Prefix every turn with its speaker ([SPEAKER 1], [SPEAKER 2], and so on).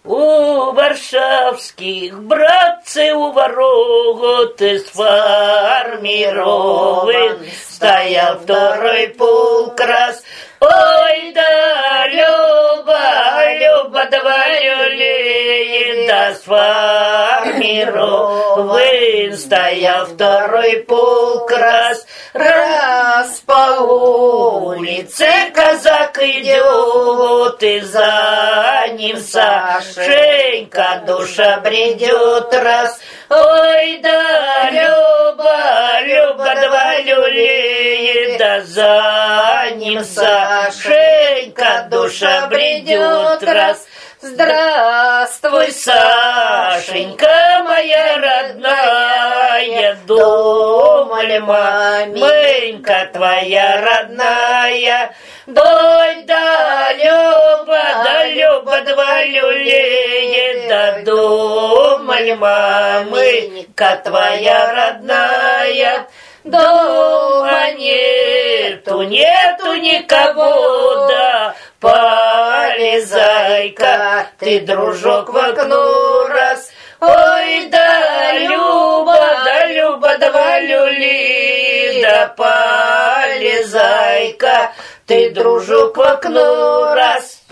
[SPEAKER 1] У варшавских братцы у ворот сформирован, стоял второй полк раз. Ой, да, Люба, давай люлей, да сформирован, стоял второй полк раз. Раз по улице казак идет, и за ним Сашенька душа бредет раз. Ой, да, Люба, давай люлей, да за ним Сашенька душа бредет раз. Здравствуй, Сашенька, моя родная, дома ли маменька твоя родная? Ой, да, Люба, два люлей, да дома ли маменька твоя родная? Дома нету никого, да полезай-ка ты, дружок, в окно раз. Ой, да, Люба, давай люли, да полезай-ка ты, дружок, в окно раз.